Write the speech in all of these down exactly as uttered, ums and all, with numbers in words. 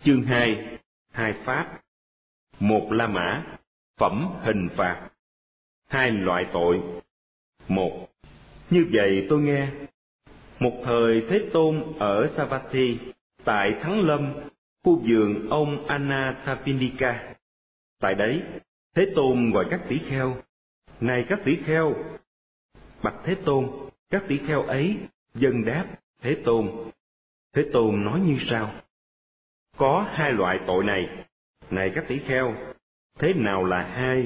Chương hai. Hai pháp. Một La Mã. Phẩm hình phạt. Hai loại tội. Một. Như vậy tôi nghe, một thời Thế Tôn ở Savatthi, tại Thắng Lâm, khu vườn ông Anathapindika. Tại đấy, Thế Tôn gọi các tỷ kheo: này các tỷ kheo! Bạch Thế Tôn, các tỷ kheo ấy dâng đáp Thế Tôn. Thế Tôn nói như sau: có hai loại tội này, này các tỷ kheo, thế nào là hai?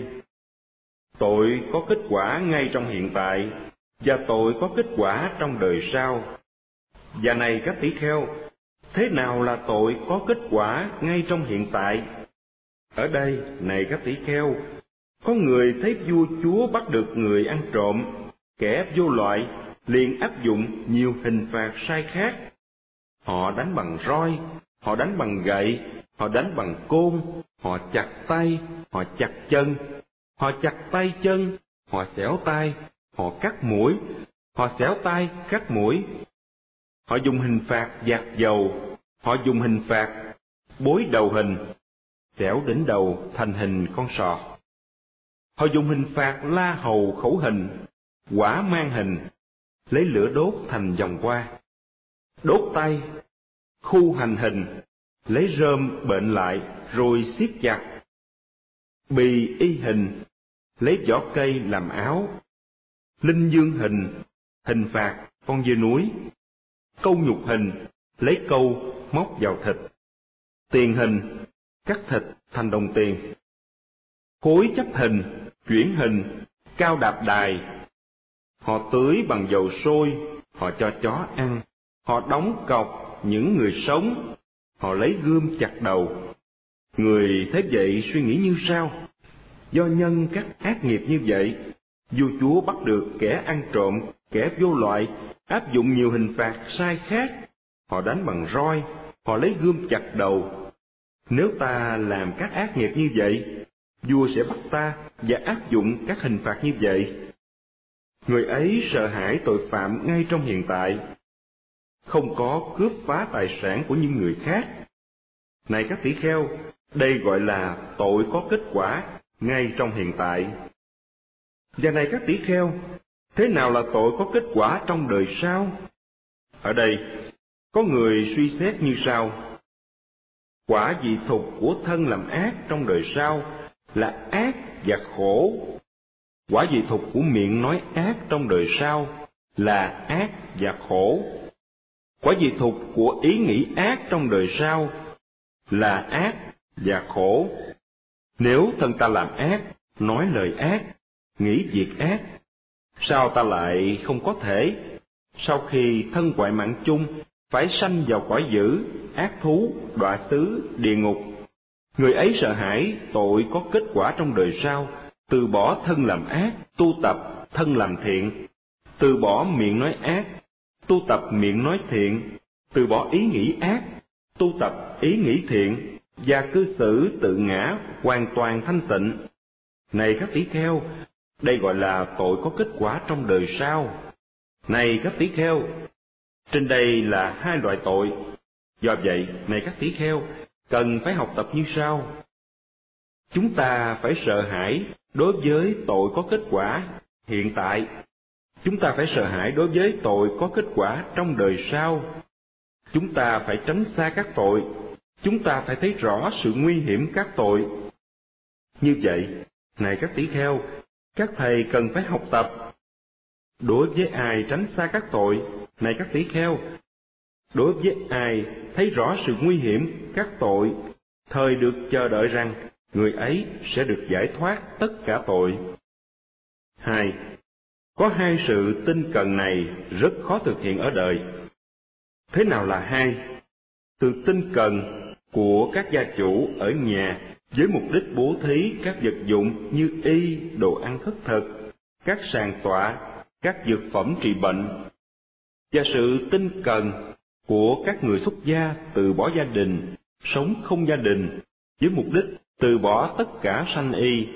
Tội có kết quả ngay trong hiện tại, và tội có kết quả trong đời sau. Và này các tỷ kheo, thế nào là tội có kết quả ngay trong hiện tại? Ở đây, này các tỷ kheo, có người thấy vua chúa bắt được người ăn trộm, kẻ vô loại, liền áp dụng nhiều hình phạt sai khác. Họ đánh bằng roi, họ đánh bằng gậy, họ đánh bằng côn, họ chặt tay, họ chặt chân, họ chặt tay chân, họ xẻo tay, họ cắt mũi, họ xẻo tay, cắt mũi. Họ dùng hình phạt dạt dầu, họ dùng hình phạt bối đầu hình, xẻo đỉnh đầu thành hình con sò. Họ dùng hình phạt la hầu khẩu hình, quả mang hình, lấy lửa đốt thành vòng qua, đốt tay, khu hành hình, lấy rơm bệnh lại rồi siết chặt, bì y hình, lấy vỏ cây làm áo, linh dương hình, hình phạt con dê núi, câu nhục hình, lấy câu móc vào thịt, tiền hình, cắt thịt thành đồng tiền, khối chấp hình, chuyển hình, cao đạp đài. Họ tưới bằng dầu sôi, họ cho chó ăn, họ đóng cọc những người sống, họ lấy gươm chặt đầu. Người thế vậy suy nghĩ như sau: do nhân các ác nghiệp như vậy, vua chúa bắt được kẻ ăn trộm, kẻ vô loại, áp dụng nhiều hình phạt sai khác. Họ đánh bằng roi, họ lấy gươm chặt đầu. Nếu ta làm các ác nghiệp như vậy, vua sẽ bắt ta và áp dụng các hình phạt như vậy. Người ấy sợ hãi tội phạm ngay trong hiện tại, không có cướp phá tài sản của những người khác. Này các tỷ kheo, đây gọi là tội có kết quả ngay trong hiện tại. Và này các tỷ kheo, thế nào là tội có kết quả trong đời sau? Ở đây, có người suy xét như sau: quả vị thục của thân làm ác trong đời sau là ác và khổ. Quả vị thục của miệng nói ác trong đời sau là ác và khổ. Quả vị thục của ý nghĩ ác trong đời sau là ác và khổ. Nếu thân ta làm ác, nói lời ác, nghĩ việc ác, sao ta lại không có thể, sau khi thân ngoại mạng chung, phải sanh vào cõi dữ, ác thú, đọa xứ, địa ngục? Người ấy sợ hãi tội có kết quả trong đời sau, từ bỏ thân làm ác, tu tập thân làm thiện, từ bỏ miệng nói ác, tu tập miệng nói thiện, từ bỏ ý nghĩ ác, tu tập ý nghĩ thiện, và cư xử tự ngã hoàn toàn thanh tịnh. Này các tỷ kheo, đây gọi là tội có kết quả trong đời sau. Này các tỷ kheo, trên đây là hai loại tội. Do vậy, này các tỷ kheo, cần phải học tập như sau. Chúng ta phải sợ hãi đối với tội có kết quả hiện tại. Chúng ta phải sợ hãi đối với tội có kết quả trong đời sau. Chúng ta phải tránh xa các tội. Chúng ta phải thấy rõ sự nguy hiểm các tội. Như vậy, này các tỷ kheo, các thầy cần phải học tập. Đối với ai tránh xa các tội, này các tỷ kheo, đối với ai thấy rõ sự nguy hiểm các tội, thời được chờ đợi rằng người ấy sẽ được giải thoát tất cả tội. Hai. Có hai sự tinh cần này rất khó thực hiện ở đời. Thế nào là hai? Sự tinh cần của các gia chủ ở nhà với mục đích bố thí các vật dụng như y, đồ ăn khất thực, các sàn tọa, các dược phẩm trị bệnh, và sự tinh cần của các người xuất gia từ bỏ gia đình, sống không gia đình, với mục đích từ bỏ tất cả sanh y.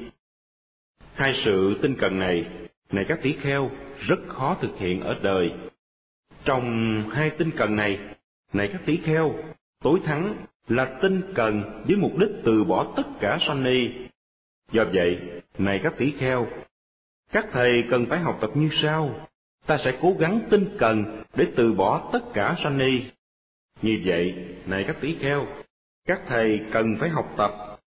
Hai sự tinh cần này, này các tỷ kheo, rất khó thực hiện ở đời. Trong hai tinh cần này, này các tỷ kheo, tối thắng là tinh cần với mục đích từ bỏ tất cả sanh ni. Do vậy, này các tỷ kheo, các thầy cần phải học tập như sau. Ta sẽ cố gắng tinh cần để từ bỏ tất cả sanh ni. Như vậy, này các tỷ kheo, các thầy cần phải học tập.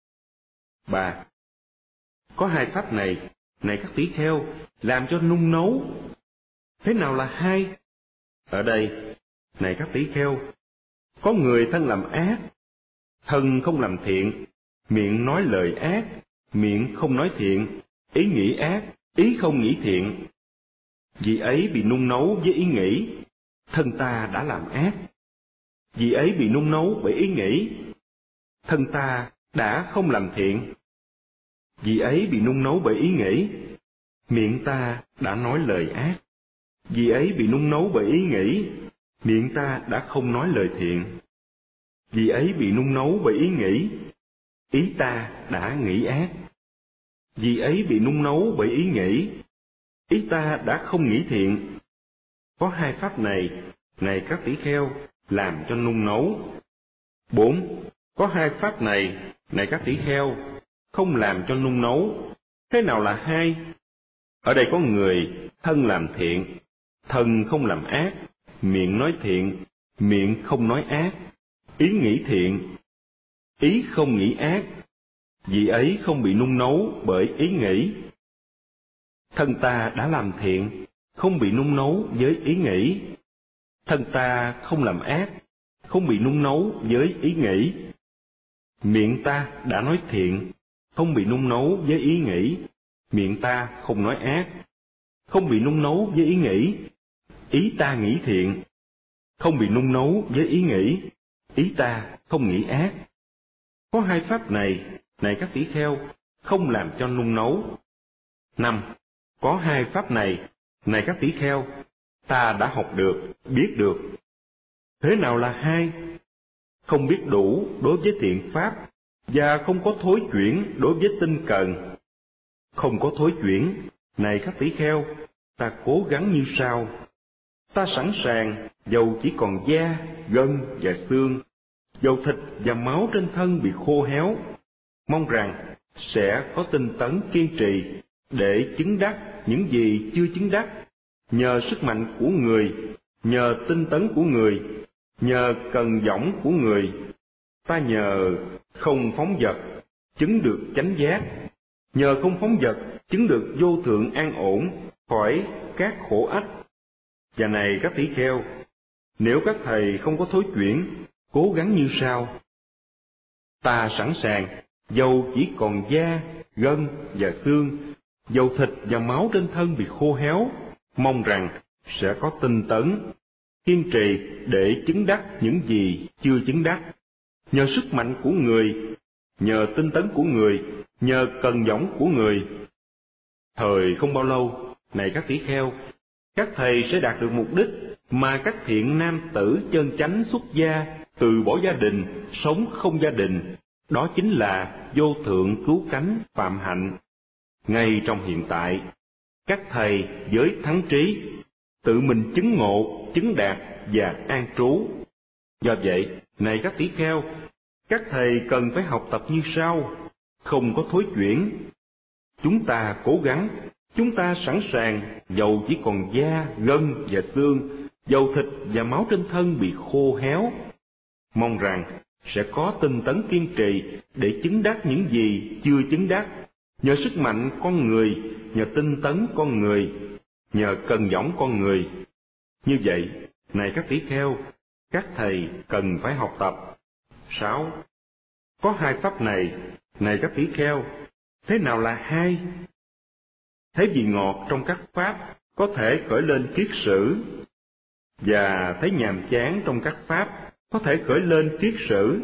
Ba. Có hai pháp này, này các tỷ kheo, làm cho nung nấu. Thế nào là hai? Ở đây, này các tỷ kheo, có người thân làm ác, thân không làm thiện, miệng nói lời ác, miệng không nói thiện, ý nghĩ ác, ý không nghĩ thiện. Vì ấy bị nung nấu với ý nghĩ, thân ta đã làm ác. Vì ấy bị nung nấu bởi ý nghĩ, thân ta đã không làm thiện. Vì ấy bị nung nấu bởi ý nghĩ, miệng ta đã nói lời ác. Vì ấy bị nung nấu bởi ý nghĩ, miệng ta đã không nói lời thiện. Vì ấy bị nung nấu bởi ý nghĩ, ý ta đã nghĩ ác. Vì ấy bị nung nấu bởi ý nghĩ, ý ta đã không nghĩ thiện. Có hai pháp này, này các tỷ kheo, làm cho nung nấu. Bốn. Có hai pháp này, này các tỷ kheo, không làm cho nung nấu. Thế nào là hai? Ở đây có người thân làm thiện, thân không làm ác, miệng nói thiện, miệng không nói ác, ý nghĩ thiện, ý không nghĩ ác. Vì ấy không bị nung nấu bởi ý nghĩ. Thân ta đã làm thiện, không bị nung nấu với ý nghĩ. Thân ta không làm ác, không bị nung nấu với ý nghĩ. Miệng ta đã nói thiện, không bị nung nấu với ý nghĩ. Miệng ta không nói ác, không bị nung nấu với ý nghĩ. Ý ta nghĩ thiện, không bị nung nấu với ý nghĩ. Ý ta không nghĩ ác. Có hai pháp này, này các tỷ kheo, không làm cho nung nấu. Năm. Có hai pháp này, này các tỷ kheo, ta đã học được, biết được. Thế nào là hai? Không biết đủ đối với thiện pháp, và không có thối chuyển đối với tinh cần. Không có thối chuyển, này các tỷ kheo, ta cố gắng như sau. Ta sẵn sàng, dầu chỉ còn da, gân và xương, dầu thịt và máu trên thân bị khô héo, mong rằng sẽ có tinh tấn kiên trì để chứng đắc những gì chưa chứng đắc, nhờ sức mạnh của người, nhờ tinh tấn của người, nhờ cần dõng của người. Ta nhờ không phóng dật, chứng được chánh giác, nhờ không phóng dật, chứng được vô thượng an ổn khỏi các khổ ách. Và này các tỷ kheo, nếu các thầy không có thối chuyển, cố gắng như sau. Ta sẵn sàng, dầu chỉ còn da, gân và xương, dầu thịt và máu trên thân bị khô héo, mong rằng sẽ có tinh tấn, kiên trì để chứng đắc những gì chưa chứng đắc, nhờ sức mạnh của người, nhờ tinh tấn của người, nhờ cần dõng của người. Thời không bao lâu, này các tỷ kheo, các thầy sẽ đạt được mục đích mà các thiện nam tử chân chánh xuất gia, từ bỏ gia đình, sống không gia đình, đó chính là vô thượng cứu cánh phạm hạnh. Ngay trong hiện tại, các thầy với thắng trí, tự mình chứng ngộ, chứng đạt và an trú. Do vậy, này các tỷ kheo, các thầy cần phải học tập như sau, không có thối chuyển. Chúng ta cố gắng, chúng ta sẵn sàng, dầu chỉ còn da, gân và xương, dầu thịt và máu trên thân bị khô héo, mong rằng sẽ có tinh tấn kiên trì để chứng đắc những gì chưa chứng đắc, nhờ sức mạnh con người, nhờ tinh tấn con người, nhờ cần dõng con người. Như vậy, này các tỷ kheo, các thầy cần phải học tập. Sáu. Có hai pháp này, này các tỷ kheo, thế nào là hai? Thấy vị ngọt trong các pháp có thể khởi lên kiết sử, và thấy nhàm chán trong các pháp có thể khởi lên kiết sử.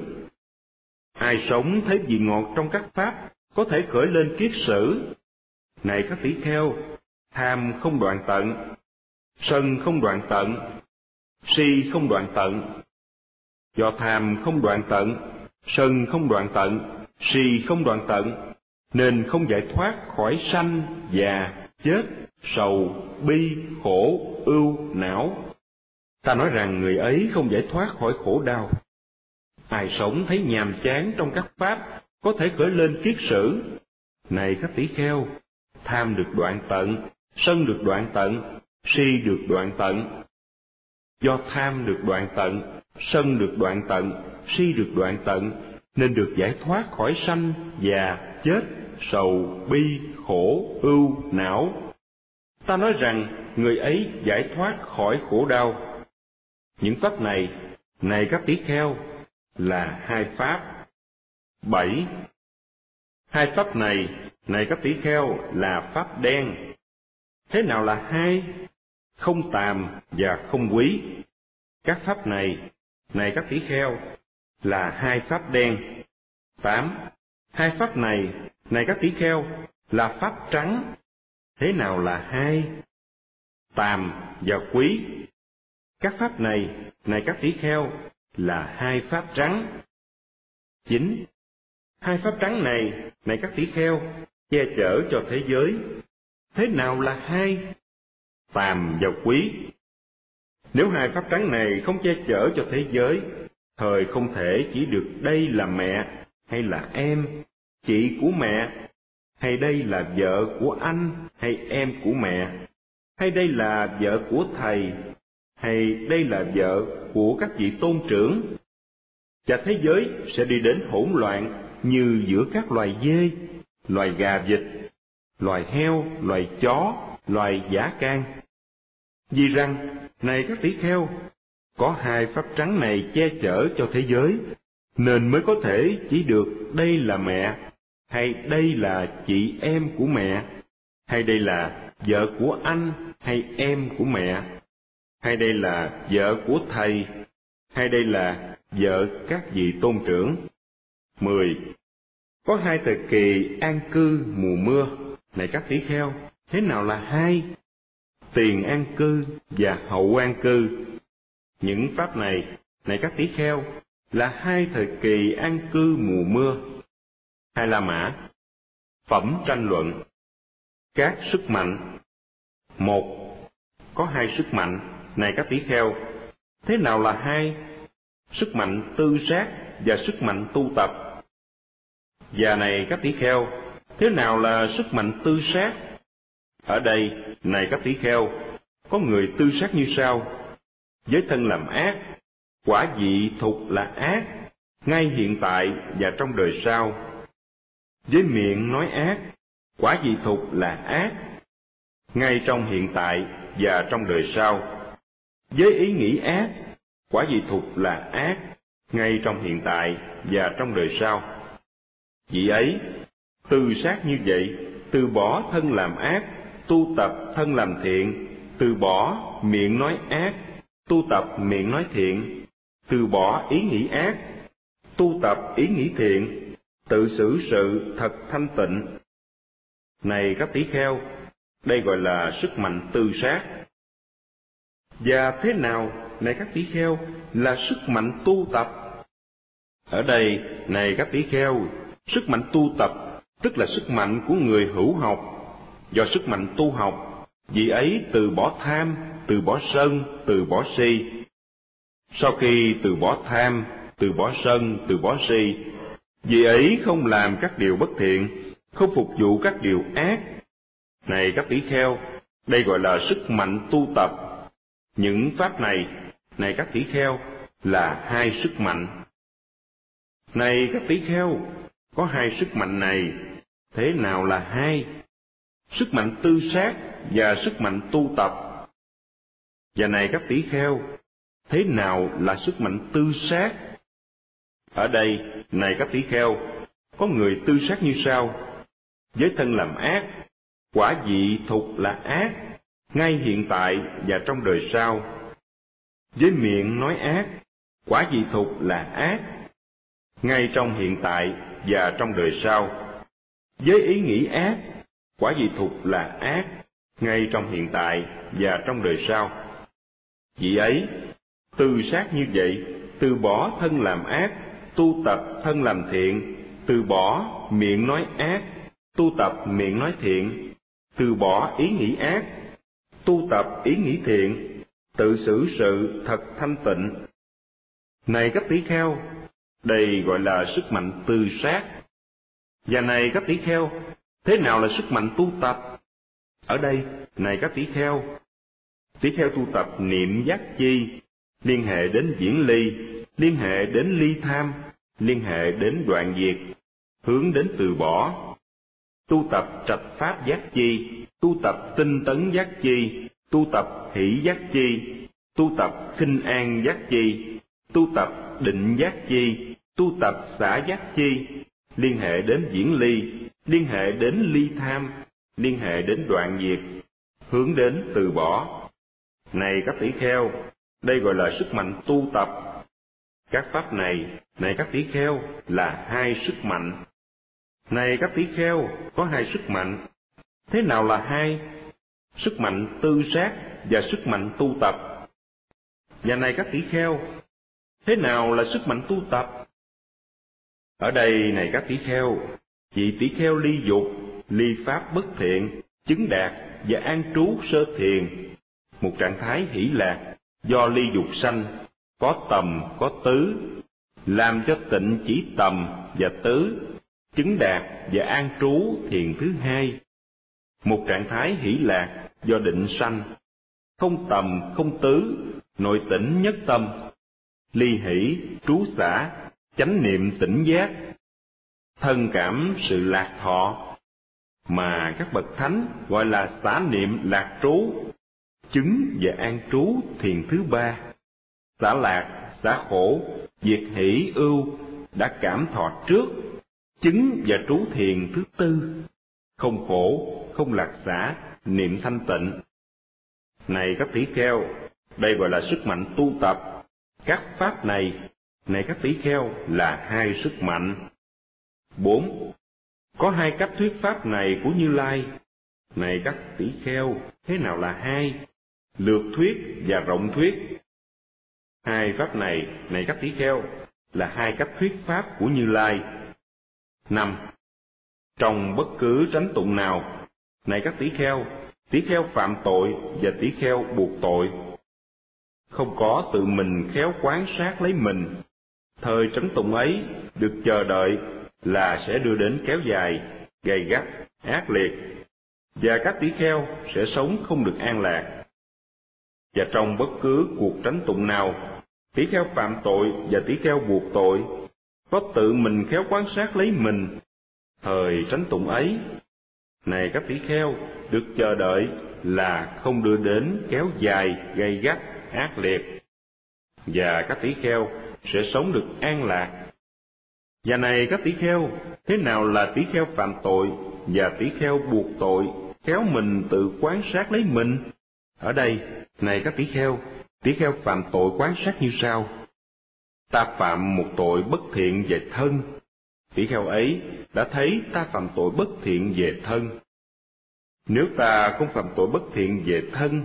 Ai sống thấy vị ngọt trong các pháp có thể khởi lên kiết sử. Này các tỷ kheo, tham không đoạn tận, sân không đoạn tận, si không đoạn tận. Do tham không đoạn tận, sân không đoạn tận, si không đoạn tận, nên không giải thoát khỏi sanh, già, chết, sầu, bi, khổ, ưu, não. Ta nói rằng người ấy không giải thoát khỏi khổ đau. Ai sống thấy nhàm chán trong các pháp, có thể khởi lên kiết sử. Này các tỷ kheo, tham được đoạn tận, sân được đoạn tận, si được đoạn tận. Do tham được đoạn tận, sân được đoạn tận, si được đoạn tận, nên được giải thoát khỏi sanh, già, chết, sầu, bi, khổ, ưu, não. Ta nói rằng người ấy giải thoát khỏi khổ đau. Những pháp này, này các tỷ kheo, là hai pháp. Bảy. Hai pháp này, này các tỷ kheo, là pháp đen. Thế nào là hai? Không tàm và không quý. Các pháp này, này các tỷ kheo, là hai pháp đen. Tám. Hai pháp này, này các tỷ kheo, là pháp trắng. Thế nào là hai? Tàm và quý. Các pháp này, này các tỷ kheo, là hai pháp trắng. Chín. Hai pháp trắng này, này các tỷ kheo, che chở cho thế giới. Thế nào là hai? Tàm và quý. Nếu hai pháp trắng này không che chở cho thế giới, thời không thể chỉ được đây là mẹ, hay là em, chị của mẹ, hay đây là vợ của anh, hay em của mẹ, hay đây là vợ của thầy, hay đây là vợ của các vị tôn trưởng. Và thế giới sẽ đi đến hỗn loạn như giữa các loài dê, loài gà vịt, loài heo, loài chó, loài dã can. Vì rằng, này các tỷ kheo, có hai pháp trắng này che chở cho thế giới, nên mới có thể chỉ được đây là mẹ, hay đây là chị em của mẹ, hay đây là vợ của anh, hay em của mẹ, hay đây là vợ của thầy, hay đây là vợ các vị tôn trưởng. Mười. Có hai thời kỳ an cư mùa mưa, này các tỷ kheo, thế nào là hai? Tiền an cư và hậu an cư. Những pháp này, này các tỷ kheo, là hai thời kỳ an cư mùa mưa. Hai La Mã. Phẩm tranh luận. Các sức mạnh. Một. Có hai sức mạnh, này các tỷ kheo, thế nào là hai? Sức mạnh tư sát và sức mạnh tu tập. Và này các tỷ kheo, thế nào là sức mạnh tư sát? Ở đây, này các tỷ kheo, có người tư sát như sau: với thân làm ác, quả vị thục là ác, ngay hiện tại và trong đời sau. Với miệng nói ác, quả vị thục là ác, ngay trong hiện tại và trong đời sau. Với ý nghĩ ác, quả vị thục là ác, ngay trong hiện tại và trong đời sau. Vì ấy, từ sát như vậy, từ bỏ thân làm ác, tu tập thân làm thiện, từ bỏ miệng nói ác, tu tập miệng nói thiện, từ bỏ ý nghĩ ác, tu tập ý nghĩ thiện, tự xử sự thật thanh tịnh. Này các tỷ kheo, đây gọi là sức mạnh tư sát. Và thế nào, này các tỷ kheo, là sức mạnh tu tập? Ở đây, này các tỷ kheo, sức mạnh tu tập tức là sức mạnh của người hữu học. Do sức mạnh tu học, vị ấy từ bỏ tham, từ bỏ sân, từ bỏ si. Sau khi từ bỏ tham, từ bỏ sân, từ bỏ si, vị ấy không làm các điều bất thiện, không phục vụ các điều ác. Này các tỷ kheo, đây gọi là sức mạnh tu tập. Những pháp này, này các tỷ kheo, là hai sức mạnh. Này các tỷ kheo, có hai sức mạnh này, thế nào là hai? Sức mạnh tư sát và sức mạnh tu tập. Và này các tỷ kheo, thế nào là sức mạnh tư sát? Ở đây, này các tỷ kheo, có người tư sát như sau: với thân làm ác, quả vị thục là ác, ngay hiện tại và trong đời sau. Với miệng nói ác, quả vị thục là ác, ngay trong hiện tại và trong đời sau. Với ý nghĩ ác, quả vị thục là ác, ngay trong hiện tại và trong đời sau. Vì ấy, từ sát như vậy, từ bỏ thân làm ác, tu tập thân làm thiện, từ bỏ miệng nói ác, tu tập miệng nói thiện, từ bỏ ý nghĩ ác, tu tập ý nghĩ thiện, tự xử sự thật thanh tịnh. Này các tỷ kheo, Đây gọi là sức mạnh tư sát. Và này các tỷ kheo, thế nào là sức mạnh tu tập? Ở đây, này các tỷ kheo, tỷ kheo tu tập niệm giác chi, liên hệ đến viễn ly, liên hệ đến ly tham, liên hệ đến đoạn diệt, hướng đến từ bỏ. Tu tập trạch pháp giác chi, tu tập tinh tấn giác chi, tu tập hỷ giác chi, tu tập khinh an giác chi, tu tập định giác chi, tu tập xả giác chi, liên hệ đến viễn ly, liên hệ đến ly tham, liên hệ đến đoạn diệt, hướng đến từ bỏ. Này các tỷ kheo, đây gọi là sức mạnh tu tập. Các pháp này, này các tỷ kheo, là hai sức mạnh. Này các tỷ kheo, có hai sức mạnh. Thế nào là hai? Sức mạnh tư sát và sức mạnh tu tập. Và này các tỷ kheo, thế nào là sức mạnh tu tập? Ở đây, này các tỷ kheo, vị tỷ kheo ly dục, ly pháp bất thiện, chứng đạt và an trú sơ thiền, một trạng thái hỷ lạc do ly dục sanh, có tầm có tứ, làm cho tịnh chỉ tầm và tứ, chứng đạt và an trú thiền thứ hai, một trạng thái hỷ lạc do định sanh, không tầm không tứ, nội tỉnh nhất tâm, ly hỷ trú xả, chánh niệm tỉnh giác, thân cảm sự lạc thọ, mà các bậc thánh gọi là xả niệm lạc trú, chứng và an trú thiền thứ ba, xả lạc, xả khổ, diệt hỷ ưu, đã cảm thọ trước, chứng và trú thiền thứ tư, không khổ, không lạc xả, niệm thanh tịnh. Này các tỷ kheo, đây gọi là sức mạnh tu tập. Các pháp này, này các tỷ kheo, là hai sức mạnh. Bốn. Có hai cách thuyết pháp này của Như Lai. Này các tỷ kheo, thế nào là hai? Lược thuyết và rộng thuyết. Hai pháp này, này các tỷ kheo, là hai cách thuyết pháp của Như Lai. Năm. Trong bất cứ tránh tụng nào, này các tỷ kheo, tỷ kheo phạm tội và tỷ kheo buộc tội, không có tự mình khéo quán sát lấy mình, thời tránh tụng ấy được chờ đợi là sẽ đưa đến kéo dài, gay gắt, ác liệt, và các tỷ kheo sẽ sống không được an lạc. Và trong bất cứ cuộc tránh tụng nào, tỷ kheo phạm tội và tỷ kheo buộc tội, có tự mình khéo quán sát lấy mình, thời tránh tụng ấy, này các tỷ kheo, được chờ đợi là không đưa đến kéo dài, gay gắt, ác liệt, và các tỷ kheo sẽ sống được an lạc. Và này các tỷ kheo, thế nào là tỷ kheo phạm tội và tỷ kheo buộc tội, khéo mình tự quán sát lấy mình? Ở đây, này các tỷ kheo, tỷ kheo phạm tội quán sát như sau: ta phạm một tội bất thiện về thân, tỷ kheo ấy đã thấy ta phạm tội bất thiện về thân. Nếu ta không phạm tội bất thiện về thân,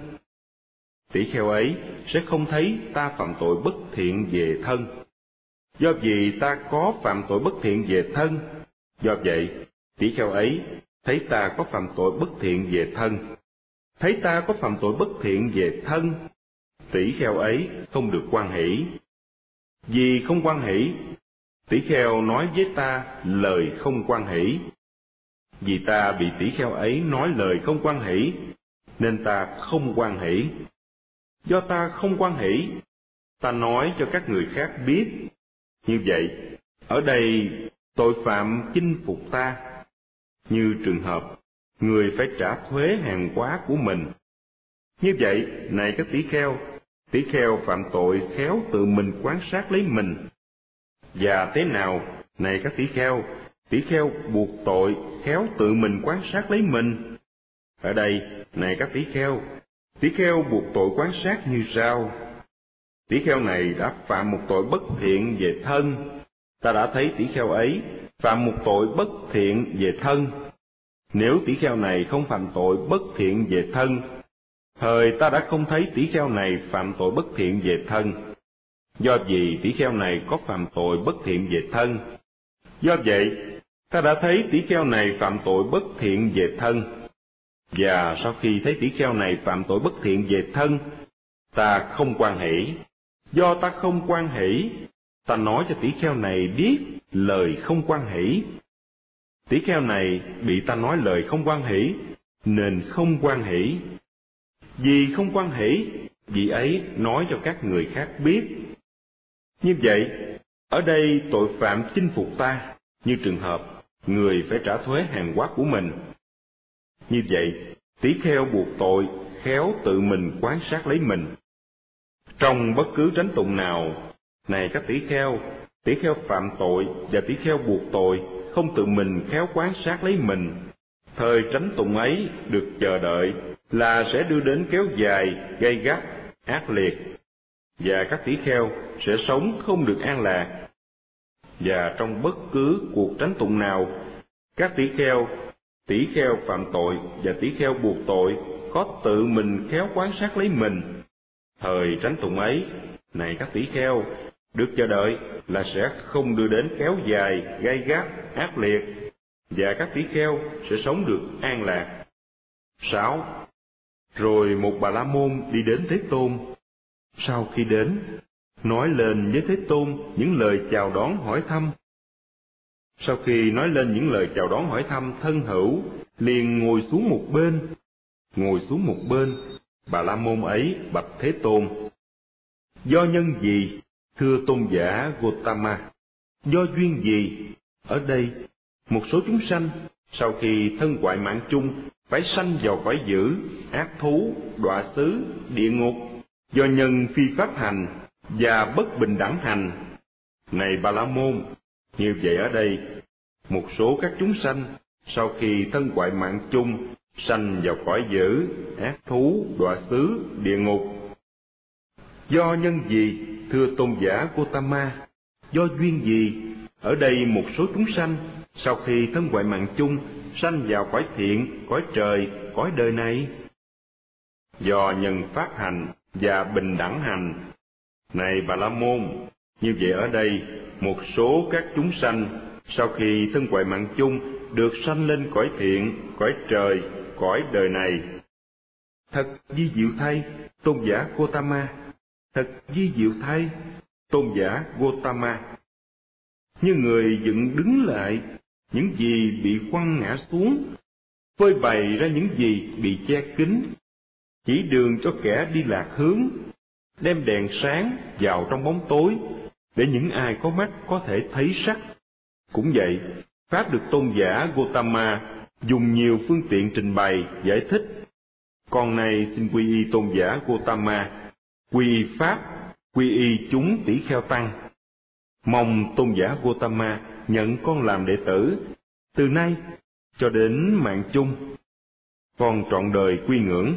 tỷ kheo ấy sẽ không thấy ta phạm tội bất thiện về thân. Do vì ta có phạm tội bất thiện về thân, do vậy tỷ kheo ấy thấy ta có phạm tội bất thiện về thân. Thấy ta có phạm tội bất thiện về thân, tỷ kheo ấy không được hoan hỷ. Vì không hoan hỷ, tỷ kheo nói với ta lời không hoan hỷ. Vì ta bị tỷ kheo ấy nói lời không hoan hỷ, nên ta không hoan hỷ. Do ta không hoan hỷ, ta nói cho các người khác biết. Như vậy, ở đây tội phạm chinh phục ta. Như trường hợp, người phải trả thuế hàng hóa của mình. Như vậy, này các tỷ kheo, tỷ kheo phạm tội khéo tự mình quan sát lấy mình. Và thế nào, này các tỷ kheo, tỷ kheo buộc tội khéo tự mình quan sát lấy mình. Ở đây, này các tỷ kheo, tỷ kheo buộc tội quan sát như sau: tỷ kheo này đã phạm một tội bất thiện về thân, ta đã thấy tỷ kheo ấy phạm một tội bất thiện về thân. Nếu tỷ kheo này không phạm tội bất thiện về thân, thời ta đã không thấy tỷ kheo này phạm tội bất thiện về thân. Do vì tỷ kheo này có phạm tội bất thiện về thân, do vậy ta đã thấy tỷ kheo này phạm tội bất thiện về thân. Và sau khi thấy tỷ kheo này phạm tội bất thiện về thân, ta không hoan hỷ. Do ta không hoan hỷ, Ta nói cho tỷ kheo này biết lời không hoan hỷ. Tỷ kheo này bị ta nói lời không hoan hỷ, nên không hoan hỷ. Vì không hoan hỷ, vị ấy nói cho các người khác biết. Như vậy, ở đây tội phạm chinh phục ta, như trường hợp người phải trả thuế hàng hóa của mình. Như vậy, tỷ kheo buộc tội khéo tự mình quan sát lấy mình. Trong bất cứ tránh tụng nào, này các tỷ kheo, tỷ kheo phạm tội và tỷ kheo buộc tội không tự mình khéo quan sát lấy mình, thời tránh tụng ấy được chờ đợi là sẽ đưa đến kéo dài, gay gắt, ác liệt, và các tỷ kheo sẽ sống không được an lạc. Và trong bất cứ cuộc tránh tụng nào, các tỷ kheo, tỷ kheo phạm tội và tỷ kheo buộc tội có tự mình khéo quan sát lấy mình, thời tránh tụng ấy, này các tỷ kheo, được chờ đợi là sẽ không đưa đến kéo dài, gay gắt, ác liệt, và các tỷ kheo sẽ sống được an lạc. Sáu. Rồi một Bà La Môn đi đến Thế Tôn. Sau khi đến, nói lên với Thế Tôn những lời chào đón hỏi thăm. Sau khi nói lên những lời chào đón hỏi thăm thân hữu, liền ngồi xuống một bên. Ngồi xuống một bên, Bà La Môn ấy bạch Thế Tôn: Do nhân gì, thưa tôn giả Gotama? Do duyên gì? Ở đây, một số chúng sanh, sau khi thân hoại mạng chung, phải sanh vào cõi dữ, ác thú, đọa xứ, địa ngục, do nhân phi pháp hành và bất bình đẳng hành. Này Bà La Môn, như vậy ở đây, một số các chúng sanh, sau khi thân hoại mạng chung, sanh vào cõi dữ, ác thú, đọa xứ, địa ngục. Do nhân gì, thưa tôn giả Gotama? Do duyên gì? Ở đây một số chúng sanh, sau khi thân hoại mạng chung, sanh vào cõi thiện, cõi trời, cõi đời này. Do nhân pháp hành và bình đẳng hành. Này Bà La Môn, như vậy ở đây, một số các chúng sanh, sau khi thân hoại mạng chung, được sanh lên cõi thiện, cõi trời, cõi đời này. Thật vi diệu thay, tôn giả Gotama, thật vi diệu thay, tôn giả Gotama. Như người dựng đứng lại những gì bị quăng ngã xuống, phơi bày ra những gì bị che kín, chỉ đường cho kẻ đi lạc hướng, đem đèn sáng vào trong bóng tối, để những ai có mắt có thể thấy sắc. Cũng vậy, Pháp được tôn giả Gotama dùng nhiều phương tiện trình bày, giải thích. Con này xin quy y tôn giả Gotama, quy y Pháp, quy y chúng tỷ kheo tăng. Mong tôn giả Gotama nhận con làm đệ tử, từ nay cho đến mạng chung. Con trọn đời quy ngưỡng.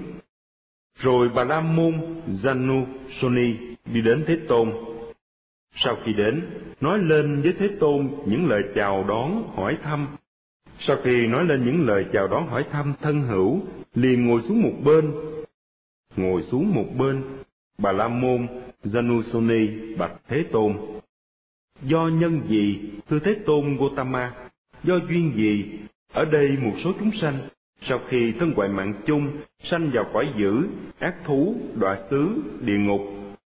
Rồi Bà La Môn Janusoni đi đến Thế Tôn. Sau khi đến, nói lên với Thế Tôn những lời chào đón hỏi thăm. Sau khi nói lên những lời chào đón hỏi thăm thân hữu, liền ngồi xuống một bên. Ngồi xuống một bên, Bà La Môn Janusoni bạch Thế Tôn: Do nhân gì, thưa Thế Tôn Gotama? Do duyên gì? Ở đây một số chúng sanh, sau khi thân hoại mạng chung, sanh vào cõi dữ, ác thú, đọa xứ, địa ngục.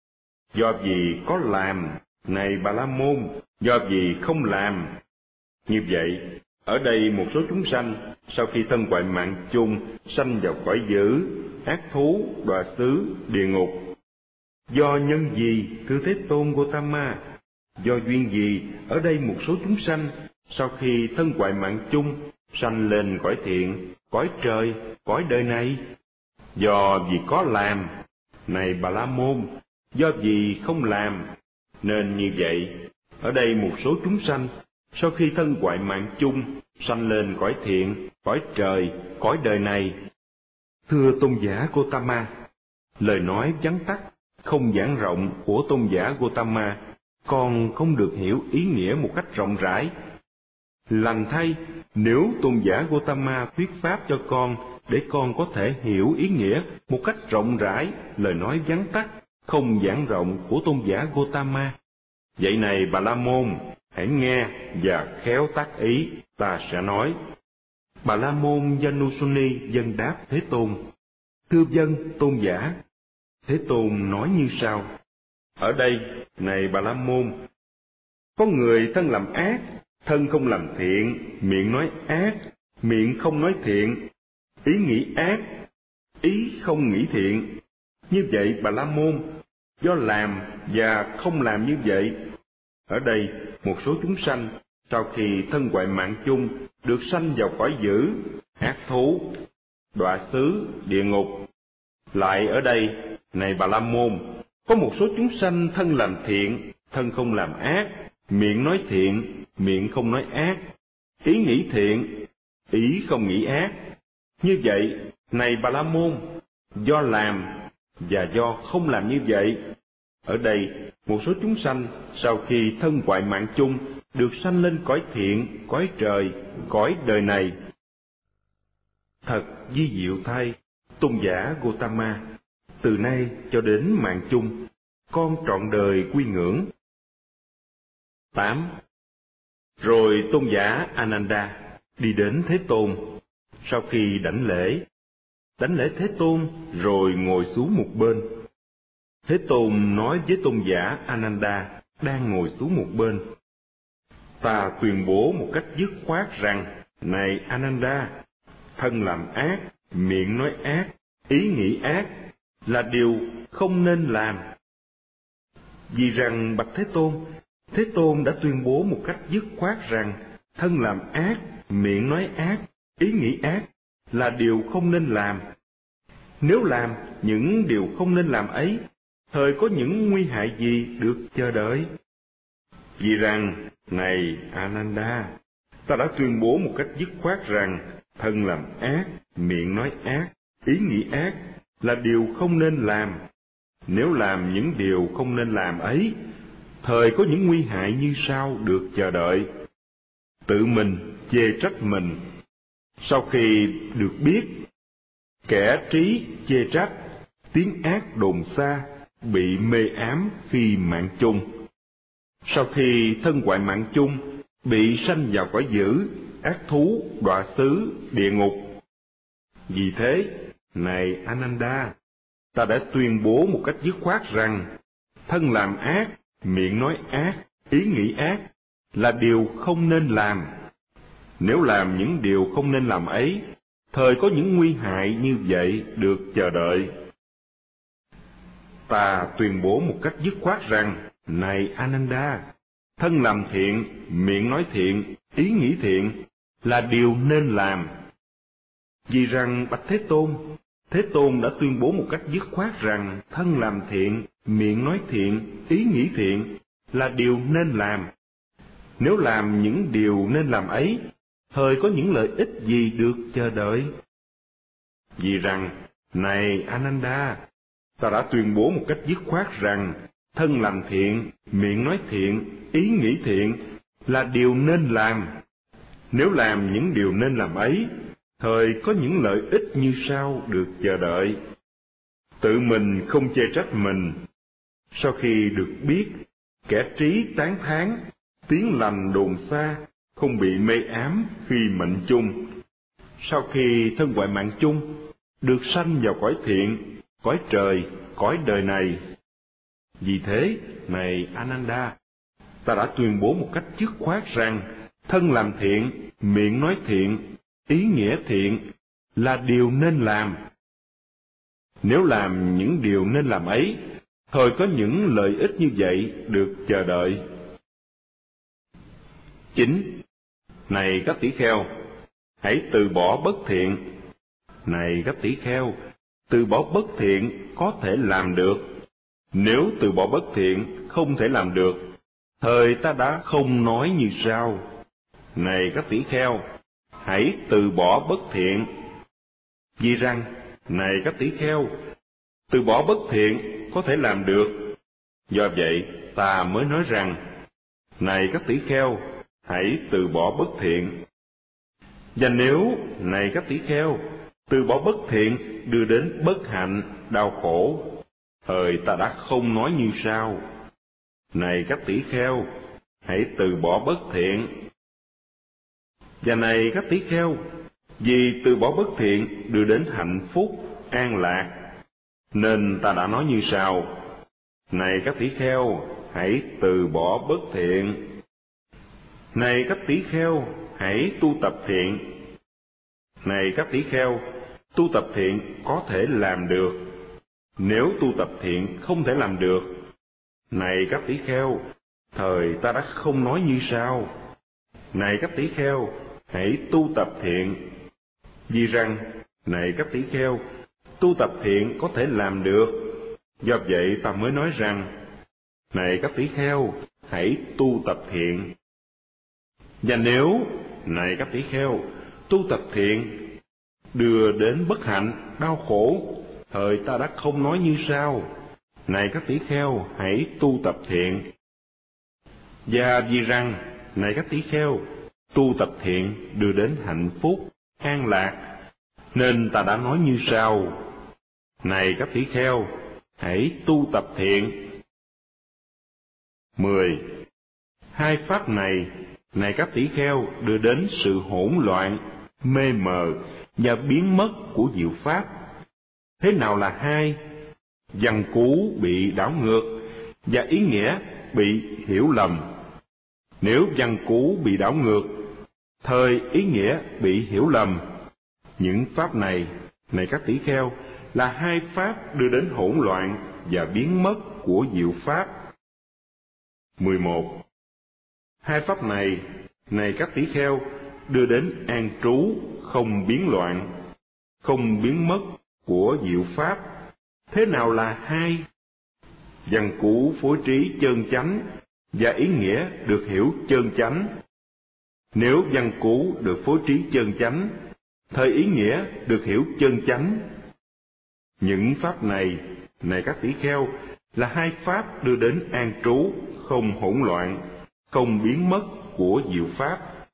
Do gì có làm, này Bà La Môn, do gì không làm? Như vậy, ở đây một số chúng sanh, sau khi thân hoại mạng chung, sanh vào cõi dữ, ác thú, đọa xứ, địa ngục. Do nhân gì, thưa Thế Tôn Gotama? Do duyên gì? Ở đây một số chúng sanh, sau khi thân hoại mạng chung, sanh lên cõi thiện, cõi trời, cõi đời này. Do vì có làm, này Bà La Môn, do vì không làm. Nên như vậy, ở đây một số chúng sanh, sau khi thân hoại mạng chung, sanh lên cõi thiện, cõi trời, cõi đời này. Thưa tôn giả Gotama, lời nói vắn tắt, không giảng rộng của tôn giả Gotama, con không được hiểu ý nghĩa một cách rộng rãi. Lành thay, nếu tôn giả Gotama thuyết pháp cho con, để con có thể hiểu ý nghĩa một cách rộng rãi lời nói vắn tắt, không giảng rộng của tôn giả Gotama. Vậy này Bà La Môn, hãy nghe và khéo tác ý, ta sẽ nói. Bà La Môn Janusoni dâng đáp Thế Tôn: Thưa vâng, tôn giả. Thế Tôn nói như sau: Ở đây, này Bà La Môn, Có người thân làm ác, thân không làm thiện, miệng nói ác, miệng không nói thiện, ý nghĩ ác, ý không nghĩ thiện. Như vậy Bà La Môn, do làm và không làm như vậy. Ở đây, một số chúng sanh, sau khi thân ngoại mạng chung, được sanh vào cõi dữ, ác thú, đọa xứ, địa ngục. Lại ở đây, này Bà La Môn, có một số chúng sanh thân làm thiện, thân không làm ác, miệng nói thiện, miệng không nói ác, ý nghĩ thiện, ý không nghĩ ác. Như vậy, này Bà La Môn, do làm và do không làm như vậy. Ở đây, một số chúng sanh sau khi thân ngoại mạng chung được sanh lên cõi thiện, cõi trời, cõi đời này. Thật vi diệu thay, tôn giả Gotama, từ nay cho đến mạng chung, con trọn đời quy ngưỡng. tám. Rồi tôn giả Ananda đi đến Thế Tôn, sau khi đảnh lễ, đảnh lễ Thế Tôn rồi ngồi xuống một bên. Thế Tôn nói với tôn giả Ananda đang ngồi xuống một bên: Ta tuyên bố một cách dứt khoát rằng, này Ananda, thân làm ác, miệng nói ác, ý nghĩ ác là điều không nên làm. Vì rằng bạch Thế Tôn, Thế Tôn đã tuyên bố một cách dứt khoát rằng thân làm ác, miệng nói ác, ý nghĩ ác là điều không nên làm. Nếu làm những điều không nên làm ấy, thời có những nguy hại gì được chờ đợi? Vì rằng, này Ananda, ta đã tuyên bố một cách dứt khoát rằng thân làm ác, miệng nói ác, ý nghĩ ác là điều không nên làm. Nếu làm những điều không nên làm ấy, thời có những nguy hại như sau được chờ đợi. Tự mình chê trách mình. Sau khi được biết, kẻ trí chê trách, tiếng ác đồn xa, bị mê ám khi mạng chung. Sau khi thân ngoại mạng chung, bị sanh vào cõi dữ, ác thú, đọa xứ, địa ngục. Vì thế, này Ananda, ta đã tuyên bố một cách dứt khoát rằng, thân làm ác, miệng nói ác, ý nghĩ ác là điều không nên làm. Nếu làm những điều không nên làm ấy, thời có những nguy hại như vậy được chờ đợi. Ta tuyên bố một cách dứt khoát rằng, này Ananda, thân làm thiện, miệng nói thiện, ý nghĩ thiện là điều nên làm. Vì rằng bạch Thế Tôn, Thế Tôn đã tuyên bố một cách dứt khoát rằng thân làm thiện, miệng nói thiện, ý nghĩ thiện là điều nên làm. Nếu làm những điều nên làm ấy, thời có những lợi ích gì được chờ đợi? Vì rằng, này Ananda, ta đã tuyên bố một cách dứt khoát rằng thân làm thiện, miệng nói thiện, ý nghĩ thiện là điều nên làm. Nếu làm những điều nên làm ấy, thời có những lợi ích như sau được chờ đợi. Tự mình không chê trách mình. Sau khi được biết, kẻ trí tán thán, tiếng lành đồn xa, không bị mê ám khi mệnh chung. Sau khi thân ngoại mạng chung, được sanh vào cõi thiện, cõi trời, cõi đời này. Vì thế, này Ananda, ta đã tuyên bố một cách dứt khoát rằng thân làm thiện, miệng nói thiện, ý nghĩa thiện là điều nên làm. Nếu làm những điều nên làm ấy, thời có những lợi ích như vậy được chờ đợi. Chín. Này các tỷ kheo, hãy từ bỏ bất thiện. Này các tỷ kheo, từ bỏ bất thiện có thể làm được. Nếu từ bỏ bất thiện không thể làm được, thời ta đã không nói như sau. Này các tỷ kheo, hãy từ bỏ bất thiện. Vì rằng, này các tỷ kheo, từ bỏ bất thiện có thể làm được. Do vậy, ta mới nói rằng, này các tỷ kheo, hãy từ bỏ bất thiện. Và nếu, này các tỷ kheo, từ bỏ bất thiện đưa đến bất hạnh, đau khổ, thời ta đã không nói như sau. Này các tỷ kheo, hãy từ bỏ bất thiện. Và này các tỷ kheo, vì từ bỏ bất thiện đưa đến hạnh phúc, an lạc, nên ta đã nói như sau. Này các tỷ kheo, hãy từ bỏ bất thiện. Này các tỷ kheo, hãy tu tập thiện. Này các tỷ kheo, tu tập thiện có thể làm được. Nếu tu tập thiện không thể làm được, này các tỷ kheo, thời ta đã không nói như sau. Này các tỷ kheo, hãy tu tập thiện. Vì rằng, này các tỷ kheo, tu tập thiện có thể làm được. Do vậy ta mới nói rằng, này các tỷ kheo, hãy tu tập thiện. Và nếu, này các tỷ kheo, tu tập thiện đưa đến bất hạnh, đau khổ, thời ta đã không nói như sau. Này các tỷ kheo, hãy tu tập thiện. Và vì rằng, này các tỷ kheo, tu tập thiện đưa đến hạnh phúc, an lạc, nên ta đã nói như sau. Này các tỷ kheo, hãy tu tập thiện. mười. Hai pháp này, này các tỷ kheo, đưa đến sự hỗn loạn, mê mờ và biến mất của diệu pháp. Thế nào là hai? Văn cú bị đảo ngược và ý nghĩa bị hiểu lầm. Nếu văn cú bị đảo ngược, thời ý nghĩa bị hiểu lầm. Những pháp này, này các tỷ kheo, là hai pháp đưa đến hỗn loạn và biến mất của diệu pháp. mười một. Hai pháp này, này các tỷ kheo, đưa đến an trú, không biến loạn, không biến mất của diệu pháp. Thế nào là hai? Văn cú phối trí chân chánh và ý nghĩa được hiểu chân chánh. Nếu văn cú được phối trí chân chánh, thời ý nghĩa được hiểu chân chánh. Những pháp này, này các tỷ kheo, là hai pháp đưa đến an trú, không hỗn loạn, không biến mất của diệu pháp.